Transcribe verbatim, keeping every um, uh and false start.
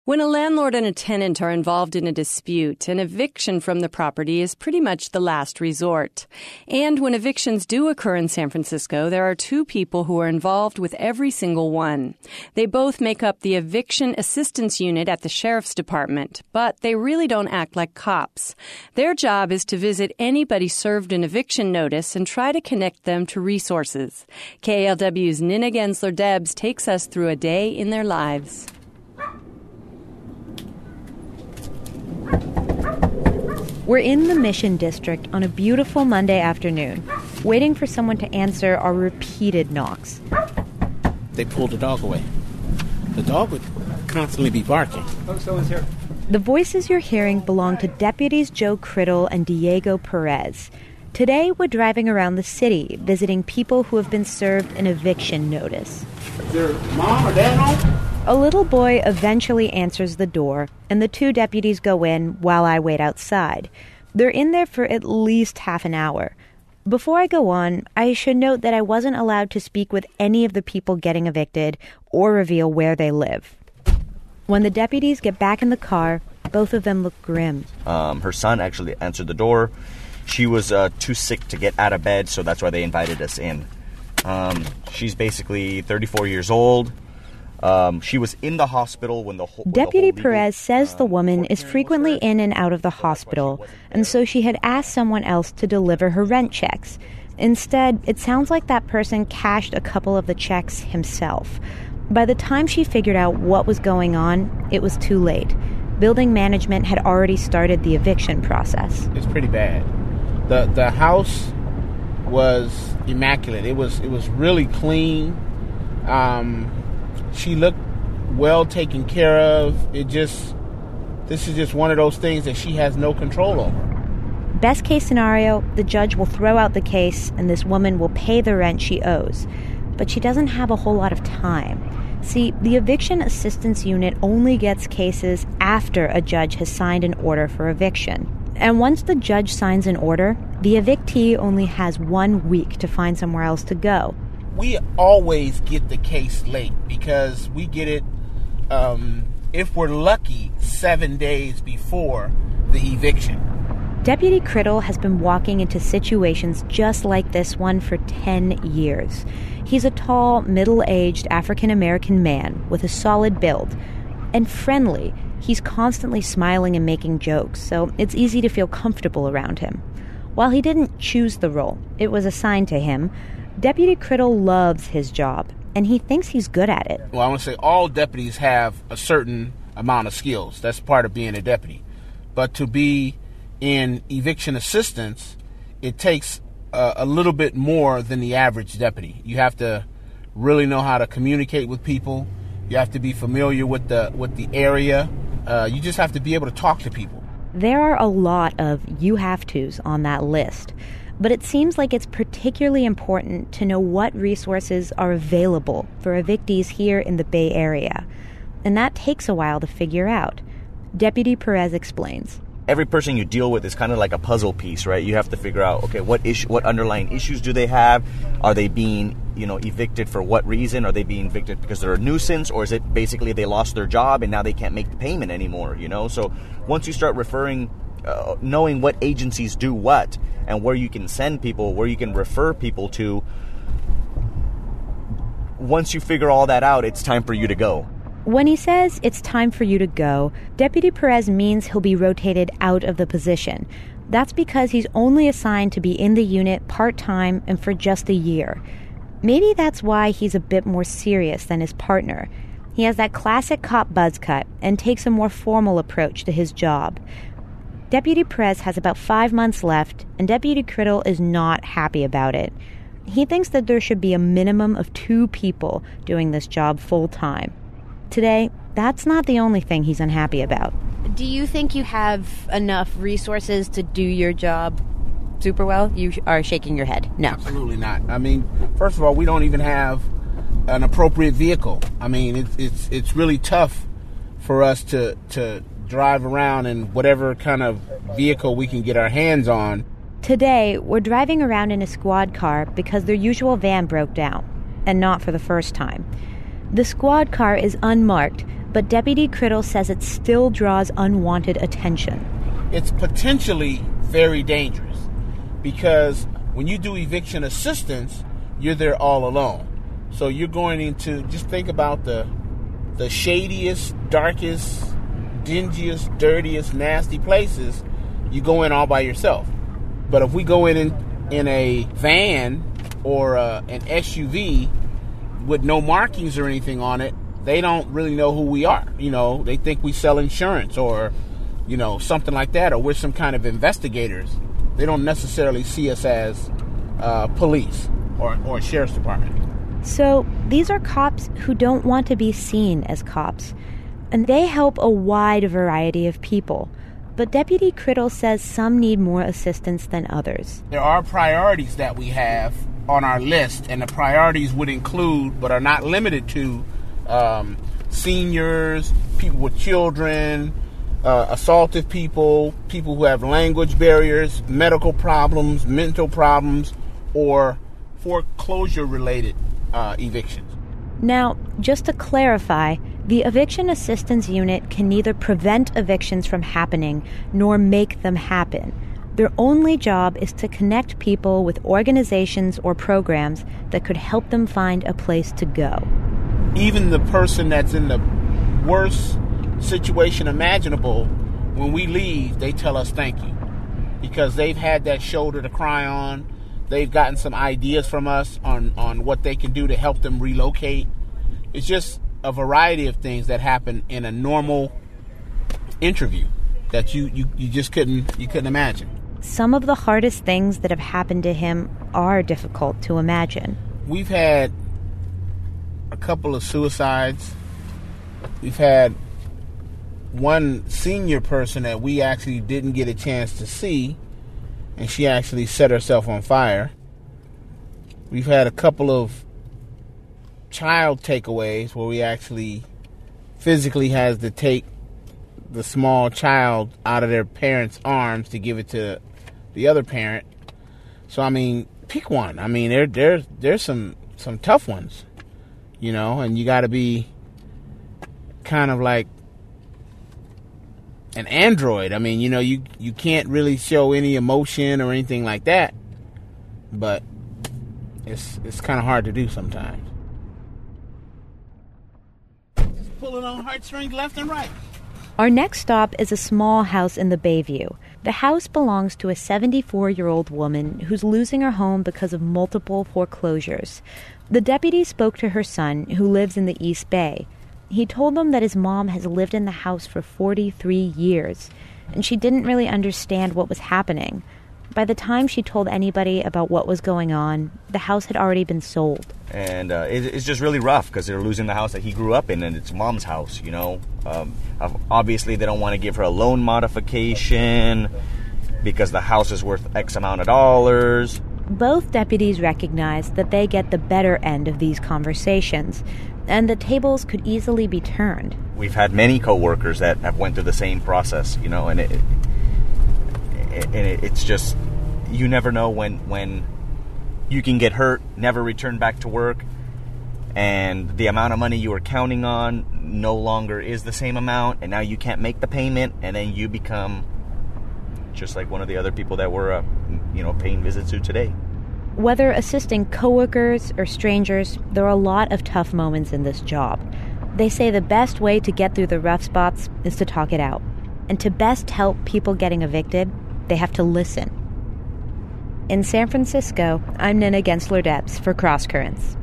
When a landlord and a tenant are involved in a dispute, an eviction from the property is pretty much the last resort. And when evictions do occur in San Francisco, there are two people who are involved with every single one. They both make up the Eviction Assistance Unit at the Sheriff's Department, but they really don't act like cops. Their job is to visit anybody served an eviction notice and try to connect them to resources. K A L W's Nina Gensler-Debs takes us through a day in their lives. We're in the Mission District on a beautiful Monday afternoon, waiting for someone to answer our repeated knocks. They pulled the dog away. The dog would constantly be barking. Oh, someone's here. The voices you're hearing belong to Deputies Joe Criddle and Diego Perez. Today, we're driving around the city, visiting people who have been served an eviction notice. Is there mom or dad home? A little boy eventually answers the door, and the two deputies go in while I wait outside. They're in there for at least half an hour. Before I go on, I should note that I wasn't allowed to speak with any of the people getting evicted or reveal where they live. When the deputies get back in the car, both of them look grim. Um, her son actually answered the door. She was uh, too sick to get out of bed, so that's why they invited us in. Um, she's basically thirty-four years old. Um, she was in the hospital when the whole... Deputy the whole legal, Perez says the uh, woman is frequently in and out of the hospital, and so she had asked someone else to deliver her rent checks. Instead, it sounds like that person cashed a couple of the checks himself. By the time she figured out what was going on, it was too late. Building management had already started the eviction process. It's pretty bad. The the house was immaculate. It was it was really clean. Um, she looked well taken care of. It just this is just one of those things that she has no control over. Best case scenario, the judge will throw out the case and this woman will pay the rent she owes. But she doesn't have a whole lot of time. See, the Eviction Assistance Unit only gets cases after a judge has signed an order for eviction. And once the judge signs an order, the evictee only has one week to find somewhere else to go. We always get the case late because we get it, um, if we're lucky, seven days before the eviction. Deputy Criddle has been walking into situations just like this one for ten years. He's a tall, middle-aged African-American man with a solid build. And friendly. He's constantly smiling and making jokes, so it's easy to feel comfortable around him. While he didn't choose the role, it was assigned to him, Deputy Criddle loves his job, and he thinks he's good at it. Well, I want to say all deputies have a certain amount of skills. That's part of being a deputy. But to be in eviction assistance, it takes a, a little bit more than the average deputy. You have to really know how to communicate with people. You have to be familiar with the with the area. Uh, you just have to be able to talk to people. There are a lot of you have tos on that list, but it seems like it's particularly important to know what resources are available for evictees here in the Bay Area. And that takes a while to figure out. Deputy Perez explains. Every person you deal with is kind of like a puzzle piece, right? You have to figure out, okay, what issue, what underlying issues do they have? Are they being, you know, evicted for what reason? Are they being evicted because they're a nuisance? Or is it basically they lost their job and now they can't make the payment anymore, you know? So once you start referring, uh, knowing what agencies do what and where you can send people, where you can refer people to, once you figure all that out, it's time for you to go. When he says it's time for you to go, Deputy Perez means he'll be rotated out of the position. That's because he's only assigned to be in the unit part-time and for just a year. Maybe that's why he's a bit more serious than his partner. He has that classic cop buzz cut and takes a more formal approach to his job. Deputy Perez has about five months left, and Deputy Criddle is not happy about it. He thinks that there should be a minimum of two people doing this job full-time. Today, that's not the only thing he's unhappy about. Do you think you have enough resources to do your job super well? You are shaking your head. No. Absolutely not. I mean, first of all, we don't even have an appropriate vehicle. I mean, it's it's it's really tough for us to to drive around in whatever kind of vehicle we can get our hands on. Today, we're driving around in a squad car because their usual van broke down, and not for the first time. The squad car is unmarked, but Deputy Criddle says it still draws unwanted attention. It's potentially very dangerous because when you do eviction assistance, you're there all alone. So you're going into, just think about the the shadiest, darkest, dingiest, dirtiest, nasty places. You go in all by yourself. But if we go in in, in a van or uh, an S U V with no markings or anything on it, they don't really know who we are. You know, they think we sell insurance or, you know, something like that, or we're some kind of investigators. They don't necessarily see us as uh, police or, or sheriff's department. So these are cops who don't want to be seen as cops, and they help a wide variety of people. But Deputy Criddle says some need more assistance than others. There are priorities that we have on our list, and the priorities would include, but are not limited to, um, seniors, people with children, uh, assaulted people, people who have language barriers, medical problems, mental problems, or foreclosure-related uh, evictions. Now, just to clarify, the Eviction Assistance Unit can neither prevent evictions from happening nor make them happen. Their only job is to connect people with organizations or programs that could help them find a place to go. Even the person that's in the worst situation imaginable, when we leave, they tell us thank you. Because they've had that shoulder to cry on. They've gotten some ideas from us on, on what they can do to help them relocate. It's just a variety of things that happen in a normal interview that you, you, you just couldn't you couldn't imagine. Some of the hardest things that have happened to him are difficult to imagine. We've had a couple of suicides. We've had one senior person that we actually didn't get a chance to see, and she actually set herself on fire. We've had a couple of child takeaways where we actually physically has to take the small child out of their parents' arms to give it to the other parent. So I mean, pick one. I mean, there there there's some some tough ones, you know, and you got to be kind of like an android. I mean, you know, you you can't really show any emotion or anything like that, but it's it's kind of hard to do sometimes. Just pulling on heartstrings left and right. Our next stop is a small house in the Bayview. The house belongs to a seventy-four-year-old woman who's losing her home because of multiple foreclosures. The deputy spoke to her son, who lives in the East Bay. He told them that his mom has lived in the house for forty-three years, and she didn't really understand what was happening. By the time she told anybody about what was going on, the house had already been sold. And uh, it, it's just really rough because they're losing the house that he grew up in, and it's mom's house, you know. Um, obviously, they don't want to give her a loan modification because the house is worth X amount of dollars. Both deputies recognize that they get the better end of these conversations, and the tables could easily be turned. We've had many coworkers that have went through the same process, you know, and it, it, and it, it's just, you never know when when you can get hurt, never return back to work, and the amount of money you were counting on no longer is the same amount, and now you can't make the payment, and then you become just like one of the other people that we're, uh, you know, paying visits to today. Whether assisting coworkers or strangers, there are a lot of tough moments in this job. They say the best way to get through the rough spots is to talk it out. And to best help people getting evicted, they have to listen. In San Francisco, I'm Nina Gensler-Debs for Cross Currents.